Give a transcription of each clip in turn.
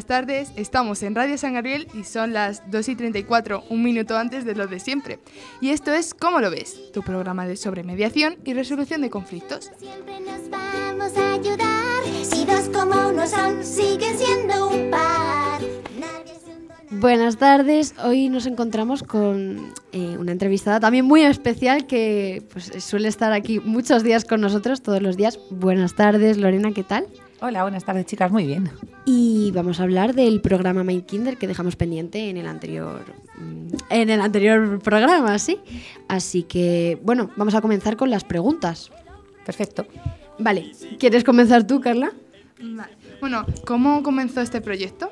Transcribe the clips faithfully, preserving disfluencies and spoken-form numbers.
buenas tardes. Estamos en Radio San Gabriel y son las dos y treinta y cuatro, un minuto antes de lo de siempre. Y esto es ¿Cómo lo ves?, tu programa de sobre mediación y resolución de conflictos. Siempre nos vamos a ayudar. Si dos como uno son, siguen siendo un par. Buenas tardes, hoy nos encontramos con eh, una entrevistada también muy especial que pues, suele estar aquí muchos días con nosotros, todos los días. Buenas tardes, Lorena, ¿qué tal? Hola, buenas tardes, chicas, muy bien. Y vamos a hablar del programa Mind Kinder que dejamos pendiente en el anterior en el anterior programa, ¿sí? Así que, bueno, vamos a comenzar con las preguntas. Perfecto. Vale, ¿quieres comenzar tú, Carla? Vale. Bueno, ¿cómo comenzó este proyecto?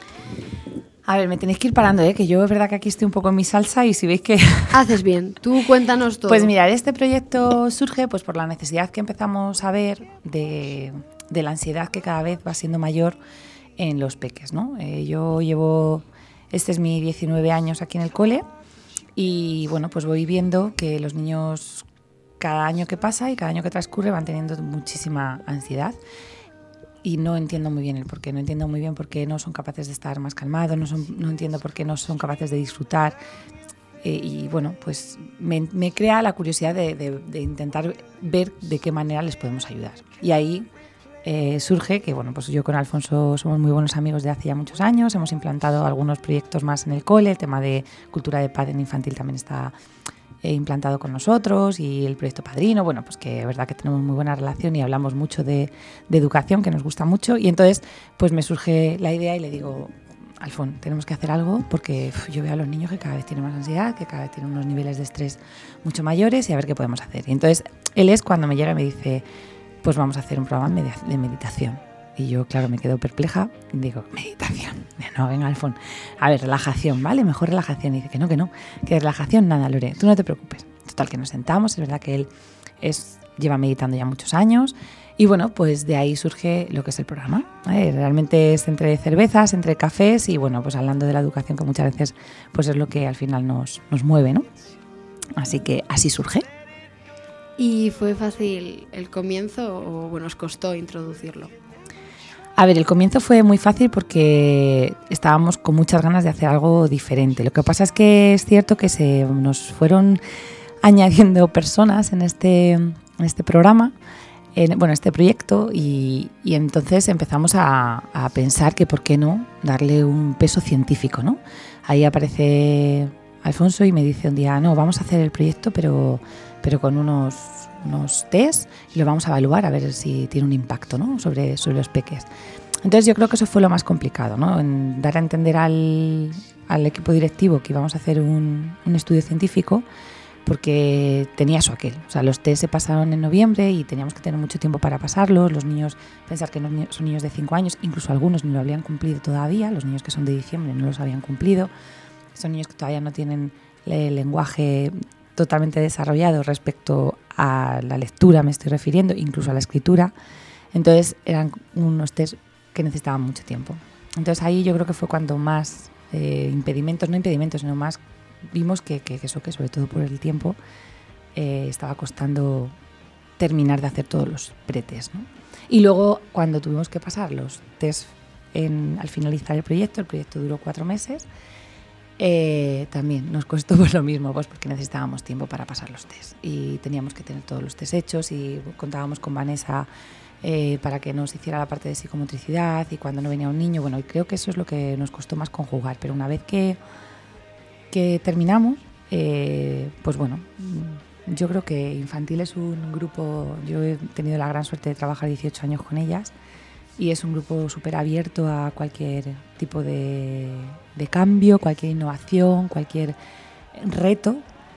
A ver, me tenéis que ir parando, ¿eh? Que yo es verdad que aquí estoy un poco en mi salsa y si veis que... Haces bien, tú cuéntanos todo. Pues mirad, este proyecto surge pues por la necesidad que empezamos a ver de, de la ansiedad que cada vez va siendo mayor en los peques, ¿no? Eh, yo llevo, este es mi diecinueve años aquí en el cole y bueno, pues voy viendo que los niños cada año que pasa y cada año que transcurre van teniendo muchísima ansiedad. Y no entiendo muy bien el por qué, no entiendo muy bien por qué no son capaces de estar más calmados, no, son, no entiendo por qué no son capaces de disfrutar. Eh, y bueno, pues me, me crea la curiosidad de, de, de intentar ver de qué manera les podemos ayudar. Y ahí eh, surge que, bueno, pues yo con Alfonso somos muy buenos amigos de hace ya muchos años, hemos implantado algunos proyectos más en el cole, el tema de cultura de paz en infantil también está He implantado con nosotros y el proyecto Padrino, bueno, pues que es verdad que tenemos muy buena relación y hablamos mucho de, de educación, que nos gusta mucho, y entonces pues me surge la idea y le digo, Alfón, tenemos que hacer algo porque uf, yo veo a los niños que cada vez tienen más ansiedad, que cada vez tienen unos niveles de estrés mucho mayores y a ver qué podemos hacer. Y entonces él es cuando me llega y me dice, pues vamos a hacer un programa de meditación. Y yo, claro, me quedo perpleja y digo, meditación. No, venga, Alfón. A ver, relajación, ¿vale? Mejor relajación. Y dice que no, que no, que relajación nada, Lore, tú no te preocupes. Total, que nos sentamos, es verdad que él es, lleva meditando ya muchos años. Y bueno, pues de ahí surge lo que es el programa, ¿vale? Realmente es entre cervezas, entre cafés y bueno, pues hablando de la educación, que muchas veces pues es lo que al final nos, nos mueve, ¿no? Así que así surge. ¿Y fue fácil el comienzo o bueno, os costó introducirlo? A ver, el comienzo fue muy fácil porque estábamos con muchas ganas de hacer algo diferente. Lo que pasa es que es cierto que se nos fueron añadiendo personas en este, en este programa, en, bueno, este proyecto, y, y entonces empezamos a, a pensar que por qué no darle un peso científico, ¿no? Ahí aparece Alfonso y me dice un día, no, vamos a hacer el proyecto, pero, pero con unos... unos test y lo vamos a evaluar a ver si tiene un impacto, ¿no? sobre, sobre los peques. Entonces yo creo que eso fue lo más complicado, ¿no? En dar a entender al, al equipo directivo que íbamos a hacer un, un estudio científico porque tenía eso aquel. O sea, los test se pasaron en noviembre y teníamos que tener mucho tiempo para pasarlos. Los niños, pensar que son niños de cinco años, incluso algunos ni lo habían cumplido todavía, los niños que son de diciembre no los habían cumplido. Son niños que todavía no tienen el lenguaje totalmente desarrollado respecto a la lectura, me estoy refiriendo, incluso a la escritura. Entonces eran unos test que necesitaban mucho tiempo. Entonces ahí yo creo que fue cuando más eh, impedimentos, no impedimentos, sino más vimos que, que, que eso, que sobre todo por el tiempo eh, estaba costando terminar de hacer todos los pretest, ¿no? Y luego cuando tuvimos que pasar los test en, al finalizar el proyecto, el proyecto duró cuatro meses, Eh, también nos costó pues lo mismo, pues porque necesitábamos tiempo para pasar los test y teníamos que tener todos los test hechos y contábamos con Vanessa eh, para que nos hiciera la parte de psicomotricidad y cuando no venía un niño, bueno, y creo que eso es lo que nos costó más conjugar, pero una vez que, que terminamos, eh, pues bueno, yo creo que infantil es un grupo, yo he tenido la gran suerte de trabajar dieciocho años con ellas y es un grupo súper abierto a cualquier tipo de, de cambio, cualquier innovación, cualquier reto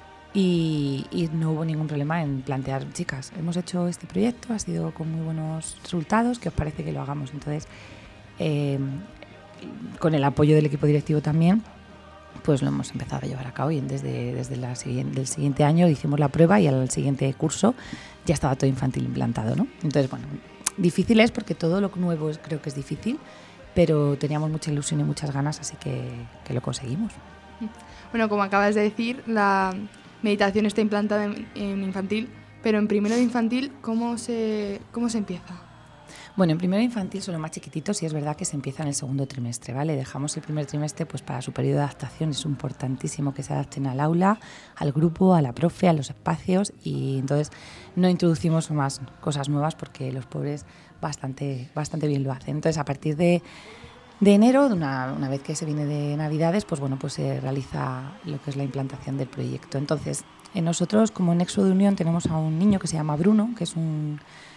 y, y no hubo ningún problema en plantear, chicas, hemos hecho este proyecto, ha sido con muy buenos resultados, ¿qué os parece que lo hagamos? Entonces, eh, con el apoyo del equipo directivo también, pues lo hemos empezado a llevar a cabo y desde, desde la siguiente, el siguiente año hicimos la prueba y al siguiente curso ya estaba todo infantil implantado, ¿no? Entonces, bueno, difícil es porque todo lo nuevo es, creo que es difícil, pero teníamos mucha ilusión y muchas ganas, así que, que lo conseguimos. Bueno, como acabas de decir, la meditación está implantada en, en infantil, pero en primero de infantil, ¿cómo se, cómo se empieza? Bueno, en primero infantil son los más chiquititos y es verdad que se empieza en el segundo trimestre, ¿vale? Dejamos el primer trimestre pues para su periodo de adaptación, es importantísimo que se adapten al aula, al grupo, a la profe, a los espacios y entonces no introducimos más cosas nuevas porque los pobres bastante, bastante bien lo hacen. Entonces a partir de, de enero, una, una vez que se viene de Navidades, pues bueno, pues se realiza lo que es la implantación del proyecto. Entonces, en nosotros como Nexo de Unión tenemos a un niño que se llama Bruno, que es un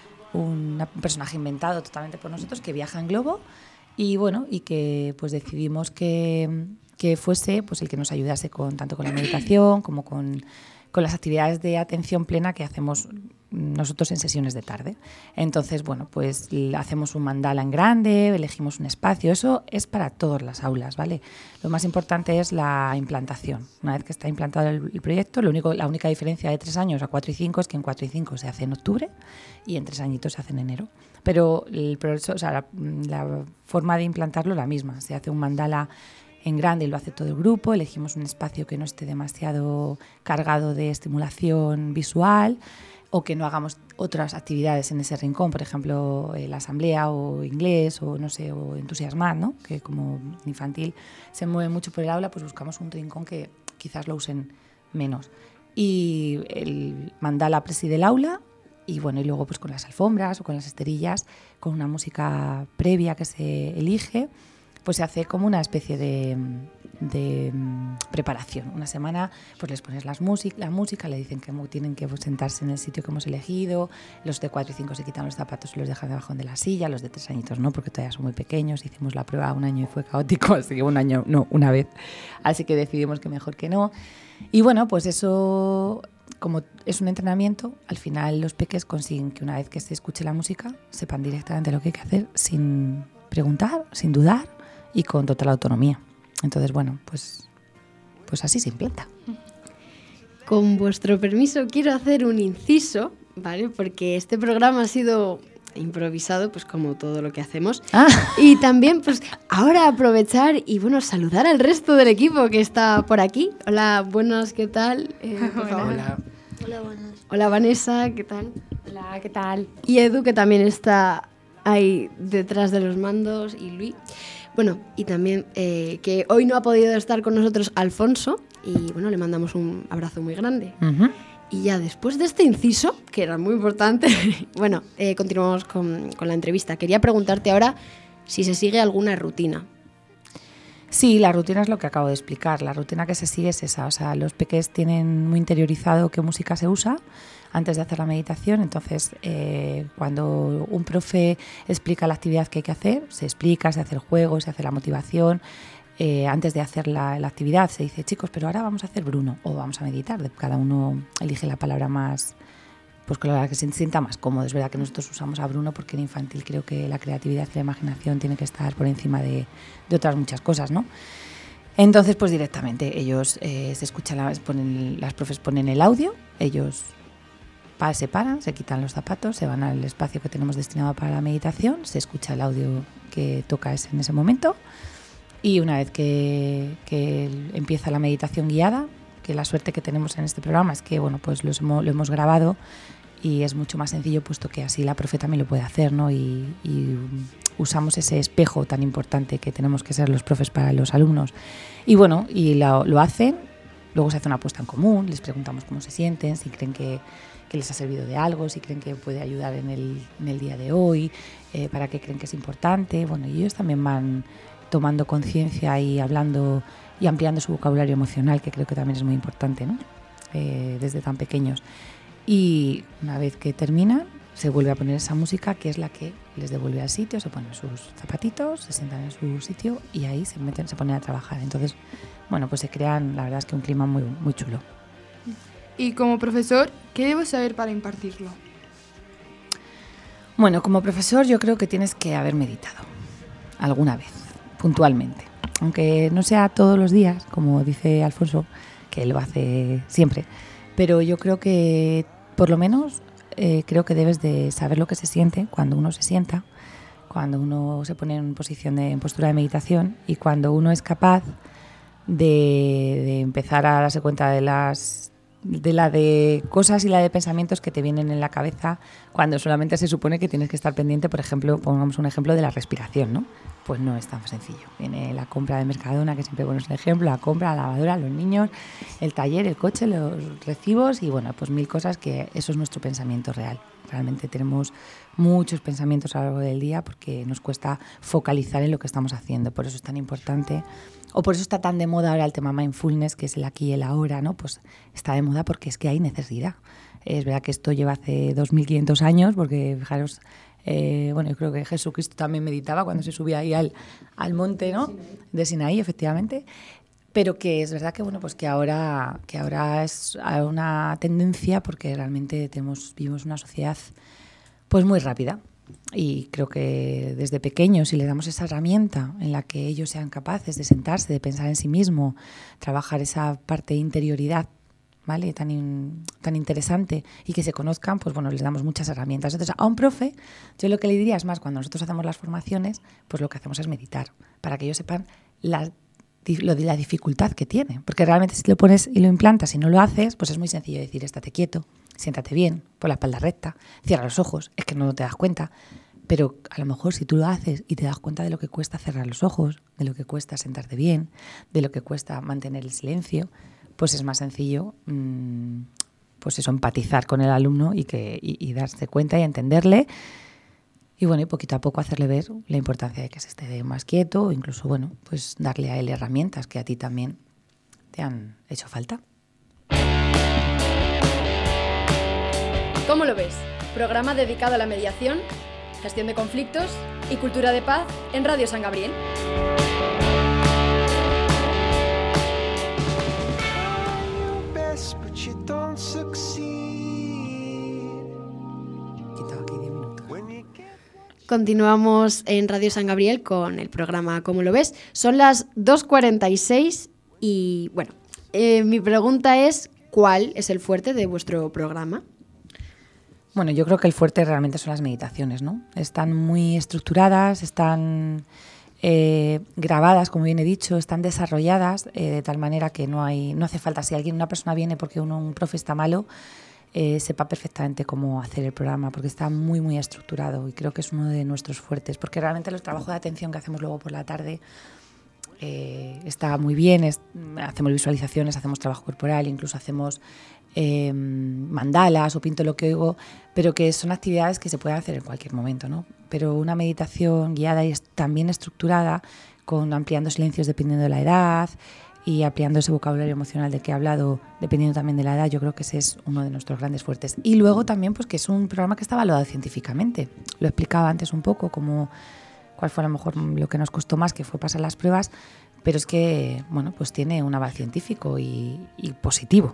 un personaje inventado totalmente por nosotros que viaja en globo y bueno y que pues decidimos que, que fuese pues el que nos ayudase con tanto con la meditación como con, con las actividades de atención plena que hacemos nosotros en sesiones de tarde. Entonces, bueno, pues hacemos un mandala en grande, elegimos un espacio, eso es para todas las aulas, ¿vale? Lo más importante es la implantación. Una vez que está implantado el, el proyecto, lo único, la única diferencia de tres años a cuatro y cinco es que en cuatro y cinco se hace en octubre y en tres añitos se hace en enero. Pero el proceso, o sea, la, la forma de implantarlo es la misma. Se hace un mandala en grande y lo hace todo el grupo, elegimos un espacio que no esté demasiado cargado de estimulación visual o que no hagamos otras actividades en ese rincón, por ejemplo, eh, la asamblea o inglés o no sé, o entusiasmar, ¿no? Que como infantil se mueve mucho por el aula, pues buscamos un rincón que quizás lo usen menos. Y el mandala preside el aula y bueno, y luego pues con las alfombras o con las esterillas, con una música previa que se elige, pues se hace como una especie de, de um, preparación. Una semana pues les pones las music, la música, le dicen que tienen que sentarse en el sitio que hemos elegido, los de cuatro y cinco se quitan los zapatos y los dejan debajo de la silla, los de tres añitos no, porque todavía son muy pequeños, hicimos la prueba un año y fue caótico, así que un año, no, una vez, así que decidimos que mejor que no. Y bueno, pues eso, como es un entrenamiento, al final los peques consiguen que una vez que se escuche la música, sepan directamente lo que hay que hacer sin preguntar, sin dudar, y con total autonomía. Entonces, bueno, pues, pues así se implanta. Con vuestro permiso, quiero hacer un inciso, ¿vale? Porque este programa ha sido improvisado, pues como todo lo que hacemos. Ah. Y también, pues ahora aprovechar y, bueno, saludar al resto del equipo que está por aquí. Hola, buenas, ¿qué tal? Eh, por favor. Hola. Hola, buenas. Hola, Vanessa, ¿qué tal? Hola, ¿qué tal? Y Edu, que también está ahí detrás de los mandos, y Luis. Bueno, y también eh, que hoy no ha podido estar con nosotros Alfonso y bueno, le mandamos un abrazo muy grande. Uh-huh. Y ya después de este inciso, que era muy importante, bueno, eh, continuamos con, con la entrevista. Quería preguntarte ahora si se sigue alguna rutina. Sí, la rutina es lo que acabo de explicar. La rutina que se sigue es esa. O sea, los peques tienen muy interiorizado qué música se usa antes de hacer la meditación. Entonces, eh, cuando un profe explica la actividad que hay que hacer, se explica, se hace el juego, se hace la motivación. Eh, antes de hacer la, la actividad se dice, chicos, pero ahora vamos a hacer Bruno o vamos a meditar. Cada uno elige la palabra más, pues con la que se sienta más cómodo. Es verdad que nosotros usamos a Bruno porque en infantil creo que la creatividad y la imaginación tiene que estar por encima de, de otras muchas cosas, ¿no? Entonces, pues directamente ellos eh, se escuchan, la, ponen, las profes ponen el audio, ellos pa, se paran, se quitan los zapatos, se van al espacio que tenemos destinado para la meditación, se escucha el audio que toca ese, en ese momento y una vez que, que empieza la meditación guiada, que la suerte que tenemos en este programa es que bueno, pues los hemos, lo hemos grabado y es mucho más sencillo puesto que así la profe también lo puede hacer, ¿no? Y, y usamos ese espejo tan importante que tenemos que ser los profes para los alumnos. Y bueno, y lo, lo hacen, luego se hace una puesta en común, les preguntamos cómo se sienten, si creen que, que les ha servido de algo, si creen que puede ayudar en el, en el día de hoy, eh, para qué creen que es importante. Bueno, y ellos también van tomando conciencia y hablando y ampliando su vocabulario emocional, que creo que también es muy importante, ¿no? Eh, desde tan pequeños. Y una vez que terminan, se vuelve a poner esa música que es la que les devuelve al sitio, se ponen sus zapatitos, se sientan en su sitio y ahí se meten, se ponen a trabajar. Entonces, bueno, pues se crean, la verdad es que un clima muy, muy chulo. Y como profesor, ¿qué debo saber para impartirlo? Bueno, como profesor yo creo que tienes que haber meditado alguna vez, puntualmente. Aunque no sea todos los días, como dice Alfonso, que él lo hace siempre, pero yo creo que por lo menos eh, creo que debes de saber lo que se siente cuando uno se sienta, cuando uno se pone en posición de, en postura de meditación y cuando uno es capaz de, de empezar a darse cuenta de las de la de cosas y la de pensamientos que te vienen en la cabeza cuando solamente se supone que tienes que estar pendiente, por ejemplo, pongamos un ejemplo de la respiración, ¿no? Pues no es tan sencillo. Viene la compra de Mercadona, que siempre bueno, es el ejemplo, la compra, la lavadora, los niños, el taller, el coche, los recibos y bueno, pues mil cosas que eso es nuestro pensamiento real. Realmente tenemos muchos pensamientos a lo largo del día porque nos cuesta focalizar en lo que estamos haciendo. Por eso es tan importante, o por eso está tan de moda ahora el tema mindfulness, que es el aquí y el ahora, ¿no? Pues está de moda porque es que hay necesidad. Es verdad que esto lleva hace dos mil quinientos años, porque fijaros, eh, bueno, yo creo que Jesucristo también meditaba cuando se subía ahí al, al monte, ¿no? De Sinaí, efectivamente. Pero que es verdad que bueno, pues que ahora, que ahora es una tendencia porque realmente tenemos, vivimos una sociedad pues muy rápida. Y creo que desde pequeños, si les damos esa herramienta en la que ellos sean capaces de sentarse, de pensar en sí mismo, trabajar esa parte de interioridad, ¿vale? Tan, in, tan interesante y que se conozcan, pues bueno, les damos muchas herramientas. Entonces, a un profe, yo lo que le diría es más, cuando nosotros hacemos las formaciones, pues lo que hacemos es meditar, para que ellos sepan la, lo de la dificultad que tiene. Porque realmente si lo pones y lo implantas y no lo haces, pues es muy sencillo decir, estate quieto, siéntate bien, pon la espalda recta, cierra los ojos, es que no te das cuenta. Pero a lo mejor si tú lo haces y te das cuenta de lo que cuesta cerrar los ojos, de lo que cuesta sentarte bien, de lo que cuesta mantener el silencio, pues es más sencillo mmm, pues eso, empatizar con el alumno y, que, y, y darse cuenta y entenderle. Y bueno, y poquito a poco hacerle ver la importancia de que se esté más quieto o incluso, bueno, pues darle a él herramientas que a ti también te han hecho falta. ¿Cómo lo ves? Programa dedicado a la mediación, gestión de conflictos y cultura de paz en Radio San Gabriel. Continuamos en Radio San Gabriel con el programa ¿Cómo lo ves? Son las dos cuarenta y seis y bueno, eh, mi pregunta es ¿cuál es el fuerte de vuestro programa? Bueno, yo creo que el fuerte realmente son las meditaciones, ¿no? Están muy estructuradas, están eh, grabadas, como bien he dicho, están desarrolladas eh, de tal manera que no hay, no hace falta, si alguien, una persona viene porque uno, un profe está malo, eh, sepa perfectamente cómo hacer el programa, porque está muy, muy estructurado y creo que es uno de nuestros fuertes, porque realmente los trabajos de atención que hacemos luego por la tarde eh, está muy bien, es, hacemos visualizaciones, hacemos trabajo corporal, incluso hacemos Eh, mandalas o pinto lo que oigo, pero que son actividades que se pueden hacer en cualquier momento, ¿no? Pero una meditación guiada y también estructurada, con ampliando silencios dependiendo de la edad y ampliando ese vocabulario emocional del que he hablado dependiendo también de la edad, yo creo que ese es uno de nuestros grandes fuertes. Y luego también pues que es un programa que está valorado científicamente. Lo explicaba antes un poco, como cuál fue a lo mejor lo que nos costó más, que fue pasar las pruebas, pero es que, bueno, pues tiene un aval científico y, y positivo.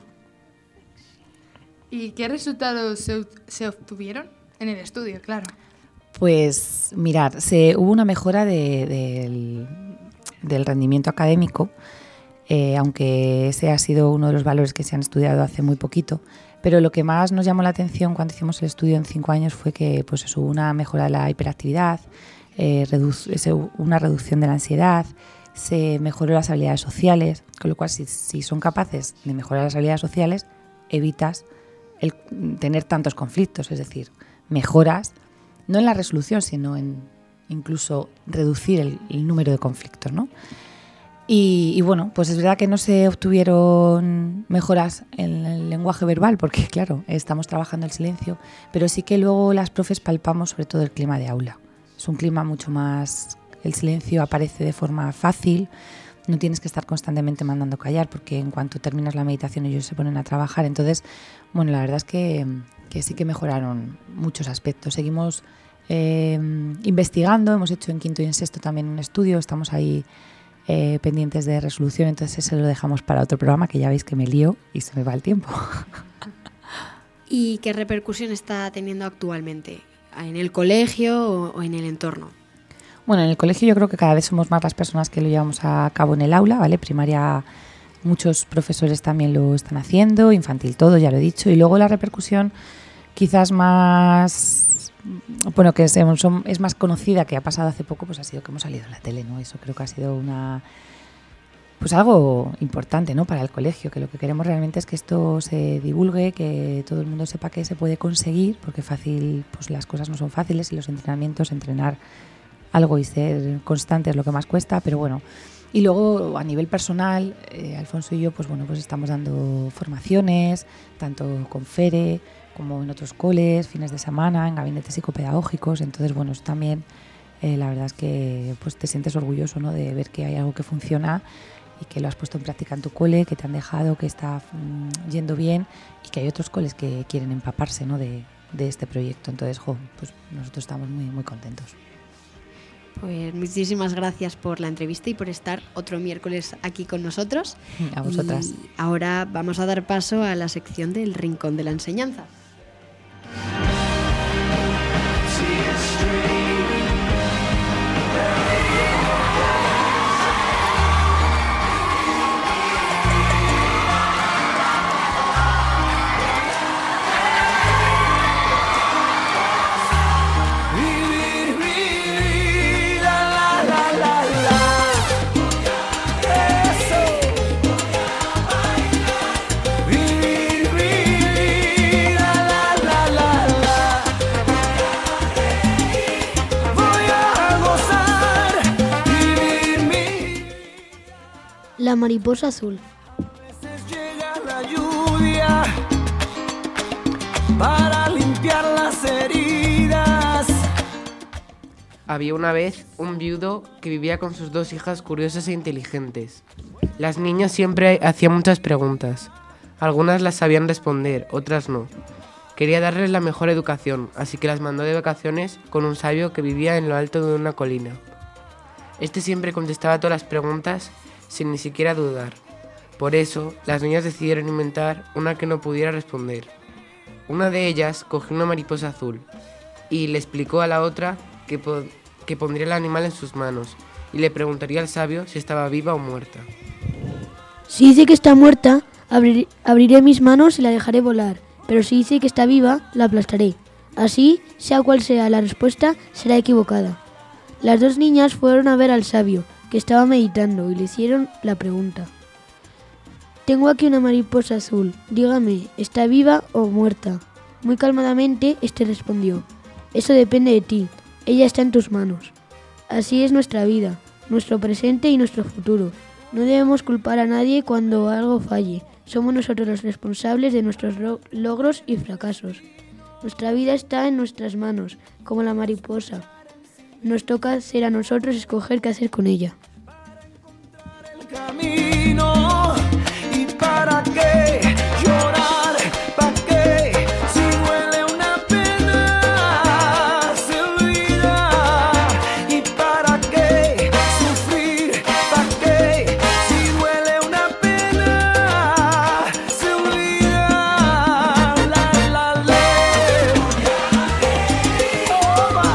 ¿Y qué resultados se, se obtuvieron en el estudio, claro? Pues mirar, se, hubo una mejora de, de, del, del rendimiento académico, eh, aunque ese ha sido uno de los valores que se han estudiado hace muy poquito, pero lo que más nos llamó la atención cuando hicimos el estudio en cinco años fue que pues, eso, hubo una mejora de la hiperactividad, eh, redu- una reducción de la ansiedad, se mejoró las habilidades sociales, con lo cual si, si son capaces de mejorar las habilidades sociales, evitas el tener tantos conflictos, es decir, mejoras, no en la resolución, sino en incluso reducir el, el número de conflictos, ¿no? Y, y bueno, pues es verdad que no se obtuvieron mejoras en el lenguaje verbal, porque claro, estamos trabajando el silencio, pero sí que luego las profes palpamos sobre todo el clima de aula. Es un clima mucho más, el silencio aparece de forma fácil, no tienes que estar constantemente mandando callar porque en cuanto terminas la meditación ellos se ponen a trabajar. Entonces, bueno, la verdad es que, que sí que mejoraron muchos aspectos. Seguimos eh, investigando, hemos hecho en quinto y en sexto también un estudio, estamos ahí eh, pendientes de resolución, entonces ese lo dejamos para otro programa, que ya veis que me lío y se me va el tiempo. ¿Y qué repercusión está teniendo actualmente en el colegio o, o en el entorno? Bueno, en el colegio yo creo que cada vez somos más las personas que lo llevamos a cabo en el aula, ¿vale? Primaria, muchos profesores también lo están haciendo, infantil todo, ya lo he dicho, y luego la repercusión quizás más, bueno, que es, es más conocida, que ha pasado hace poco, pues ha sido que hemos salido en la tele, ¿no? Eso creo que ha sido una, pues algo importante, ¿no?, para el colegio, que lo que queremos realmente es que esto se divulgue, que todo el mundo sepa que se puede conseguir, porque fácil, pues las cosas no son fáciles y los entrenamientos, entrenar algo y ser constante es lo que más cuesta, pero bueno. Y luego a nivel personal, eh, Alfonso y yo pues bueno, pues estamos dando formaciones, tanto con FERE como en otros coles, fines de semana, en gabinetes psicopedagógicos, entonces bueno, eso también eh, la verdad es que pues te sientes orgulloso, ¿no?, de ver que hay algo que funciona y que lo has puesto en práctica en tu cole, que te han dejado, que está mmm, yendo bien y que hay otros coles que quieren empaparse, ¿no?, de, de este proyecto. Entonces, jo, pues nosotros estamos muy, muy contentos. Pues muchísimas gracias por la entrevista y por estar otro miércoles aquí con nosotros. A vosotras. Y ahora vamos a dar paso a la sección del Rincón de la Enseñanza. La mariposa azul. Llega la lluvia para limpiar las heridas. Había una vez un viudo que vivía con sus dos hijas curiosas e inteligentes. Las niñas siempre hacían muchas preguntas. Algunas las sabían responder, otras no. Quería darles la mejor educación, así que las mandó de vacaciones con un sabio que vivía en lo alto de una colina. Este siempre contestaba todas las preguntas sin ni siquiera dudar. Por eso, las niñas decidieron inventar una que no pudiera responder. Una de ellas cogió una mariposa azul y le explicó a la otra que, po- que pondría el animal en sus manos y le preguntaría al sabio si estaba viva o muerta. Si dice que está muerta, abrir- abriré mis manos y la dejaré volar, pero si dice que está viva, la aplastaré. Así, sea cual sea la respuesta, será equivocada. Las dos niñas fueron a ver al sabio, que estaba meditando, y le hicieron la pregunta. Tengo aquí una mariposa azul, dígame, ¿está viva o muerta? Muy calmadamente, este respondió, eso depende de ti, ella está en tus manos. Así es nuestra vida, nuestro presente y nuestro futuro. No debemos culpar a nadie cuando algo falle, somos nosotros los responsables de nuestros lo- logros y fracasos. Nuestra vida está en nuestras manos, como la mariposa. Nos toca ser a nosotros escoger qué hacer con ella. El camino y para qué llorar, para qué si duele una pena se olvida y para qué sufrir, para qué si duele una pena se olvida. La la la. Toma.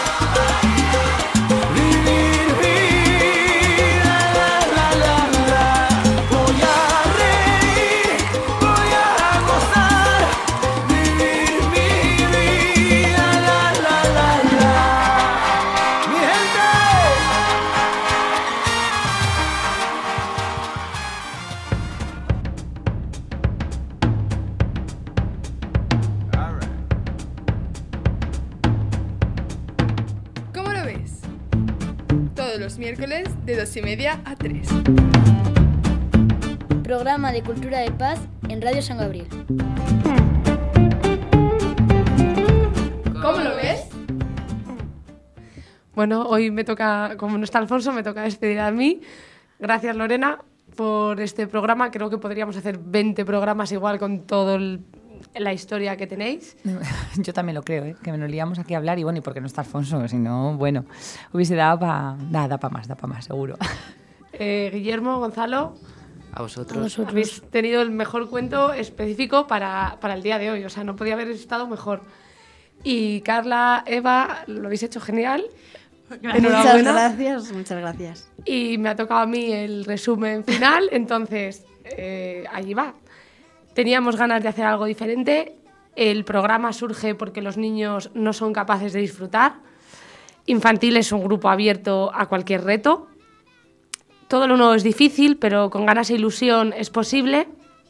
Vivir vida, la la la la. Voy a reír, voy a gozar. Vivir mi vida, la la la la. Mi gente. ¿Cómo lo ves? Todos los miércoles de dos y media a tres. Programa de Cultura de Paz en Radio San Gabriel. ¿Cómo lo ves? Bueno, hoy me toca, como no está Alfonso, me toca despedir a mí. Gracias, Lorena, por este programa. Creo que podríamos hacer veinte programas igual con toda la historia que tenéis. Yo también lo creo, ¿eh? Que nos liamos aquí a hablar y bueno, y porque no está Alfonso, si no, bueno, hubiese dado para... Da, da para más, da para más, seguro. Eh, Guillermo, Gonzalo, A vosotros. A vosotros. habéis tenido el mejor cuento específico para, para el día de hoy, o sea, no podía haber estado mejor. Y Carla, Eva, lo habéis hecho genial. Muchas Enhorabuena. gracias, muchas gracias. Y me ha tocado a mí el resumen final, entonces eh, allí va. Teníamos ganas de hacer algo diferente. El programa surge porque los niños no son capaces de disfrutar. Infantil es un grupo abierto a cualquier reto. todo lo nuevo es difícil, pero con ganas e ilusión es posible.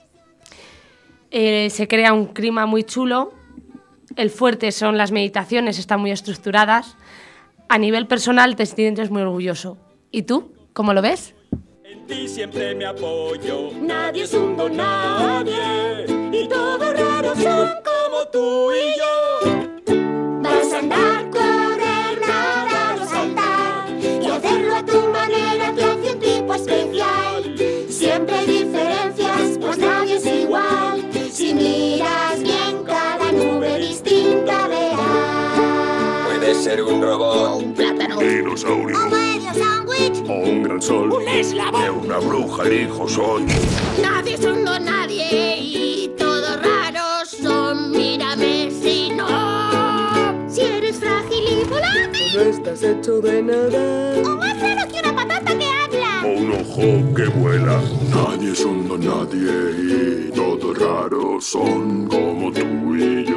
Eh, se crea un clima muy chulo. El fuerte son las meditaciones, están muy estructuradas. A nivel personal te sientes muy orgulloso. ¿Y tú? ¿Cómo lo ves? En ti siempre me apoyo. Nadie es un don nadie. Y todos raros son como tú y yo. Vas a andar, correr, nadar o saltar y hacerlo a tu manera te hace un tipo especial. Siempre hay diferencias, pues nadie es igual. Si miras bien, cada nube distinta verás. Puede ser un robot, Un plátano, dinosaurio, un medio sándwich, o un gran sol. un eslabón. De una bruja el hijo soy. Nadie es un don nadie y todos raros son. Mírame si no. Si eres frágil y volátil, No estás hecho de nada. o más raro que una patata que habla. O un ojo que vuela. Nadie es un don nadie y todos raros son como tú y yo.